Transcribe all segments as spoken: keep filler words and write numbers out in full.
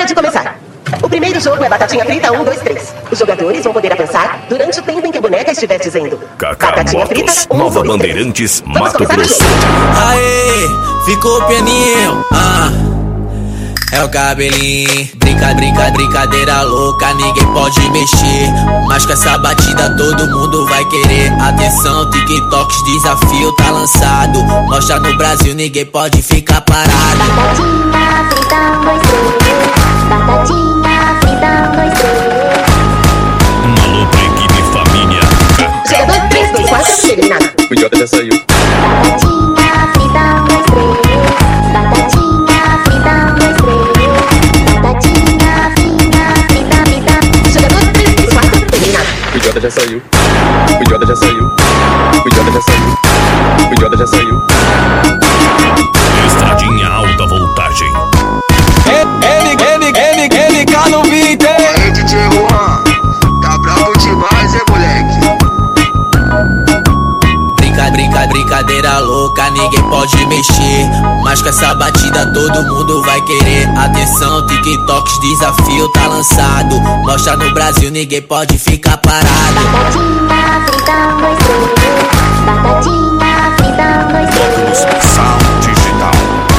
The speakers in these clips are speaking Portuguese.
Pode começar. O primeiro jogo é batatinha frita um, dois, três. Os jogadores vão poder avançar durante o tempo em que a boneca estiver dizendo Cacá batatinha Motos, frita um, Nova dois, Bandeirantes, três. Vamos Mato começar o Grosso. jogo. Aê, ficou pianinho, ah. É o cabelinho, brinca, brinca, brincadeira louca, ninguém pode mexer. Mas com essa batida todo mundo vai querer. Atenção, TikToks, desafio tá lançado. Mostra no Brasil, ninguém pode ficar parado. Batatinha frita um, dois, três. Batatinha frita um, dois, três. Alô pra equipe família. Jogador três, dois, quatro, eliminado. O idiota já saiu. Batatinha frita um, dois, três. Batatinha frita um, dois, três. Batatinha frita, frita, frita. Jogador três, dois, quatro, eliminado. O idiota já saiu. O idiota já saiu. O idiota já saiu. O idiota já saiu. Estradinha alta voltagem. Ele, ele, ele, ele, cá no vídeo. Aí, D J Juan, tá bravo demais, hein, moleque? Brinca, brinca, brincadeira louca, ninguém pode mexer. Mas com essa batida todo mundo vai querer. Atenção, TikToks, desafio tá lançado. Mostra no Brasil, ninguém pode ficar parado. Batatinha frita um, dois, três. Batatinha frita um, dois, Óculos três. Sound Digital.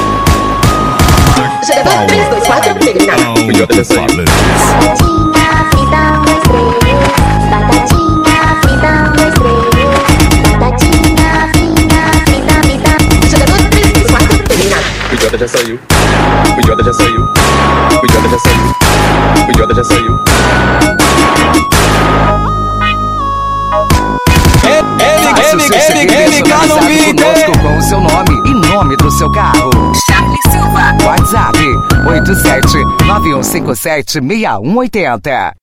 Jogador três, dois, quatro, eliminado. O idiota já saiu. Batatinha frita um, dois, três. Batatinha frita um, dois, três. Batatinha frita, frita, frita. Jogador três, dois, quatro, eliminado. O idiota já saiu. O idiota já saiu. O idiota já saiu. O idiota já saiu. Ele, ele, ele, ele, cá no vídeo. Conosco com o seu nome e nome do seu carro. Charlie Silva. WhatsApp oito sete nove um cinco sete seis um oito zero.